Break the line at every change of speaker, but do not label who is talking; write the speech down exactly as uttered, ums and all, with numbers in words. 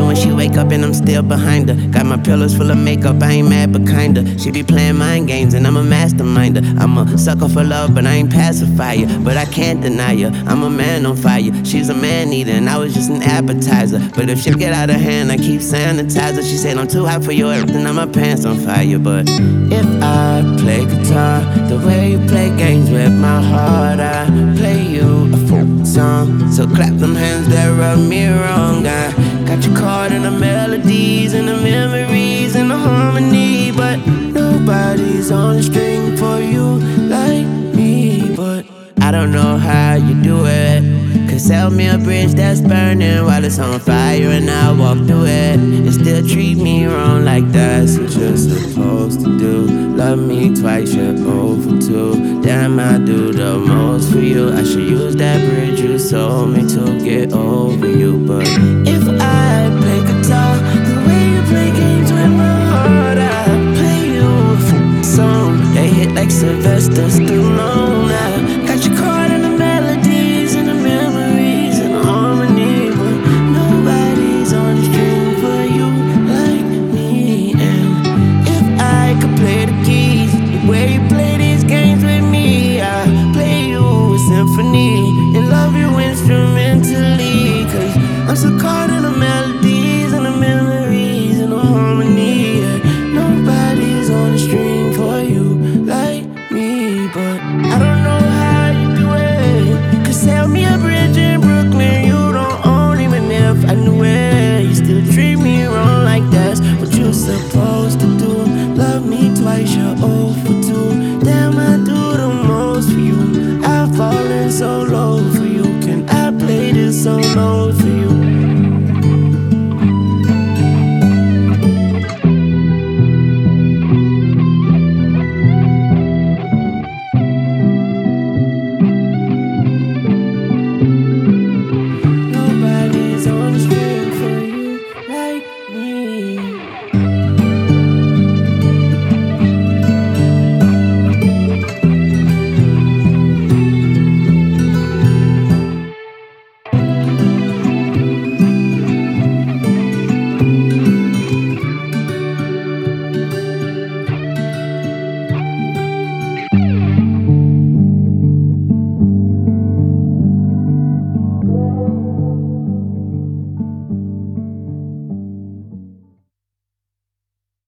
when she wake up and I'm still behind her. Got my pillows full of makeup, I ain't mad but kinda. She be playing mind games and I'm a masterminder. I'm a sucker for love but I ain't pacifier. But I can't deny her, I'm a man on fire. She's a man eater and I was just an appetizer. But if she get out of hand, I keep sanitizer. She said I'm too hot for your everything, now my pants on fire. But if I play guitar the way you play games with my heart, I play you a folk song. So clap them hands that rub me wrong. I got you caught in the melodies and the memories and the harmony, but nobody's on the string for you like me. But I don't know how you do it. Cause sell me a bridge that's burning while it's on fire and I walk through it and still treat me wrong like that's what you're supposed to do. Love me twice, you're over two. Damn, I do the most for you. I should use that bridge you sold me to get over you. But if I play guitar the way you play games with my heart, I play you a song. They hit like Sylvester Stallone. I got you caught in the melodies and the memories and the harmony, but nobody's on the string for you like me. And if I could play the keys the way you play these games with me, I play you a symphony and love you instrumentally. Cause I'm so caught in the melodies and the memories and the harmony. Yeah, nobody's on the string for you like me. But I don't know how you do it. Cause sell me a bridge in Brooklyn you don't own, even if I knew it. You still treat me wrong like that's what you're supposed to do. Love me twice, you're over two. Damn, I do the most for you. I've fallen so low.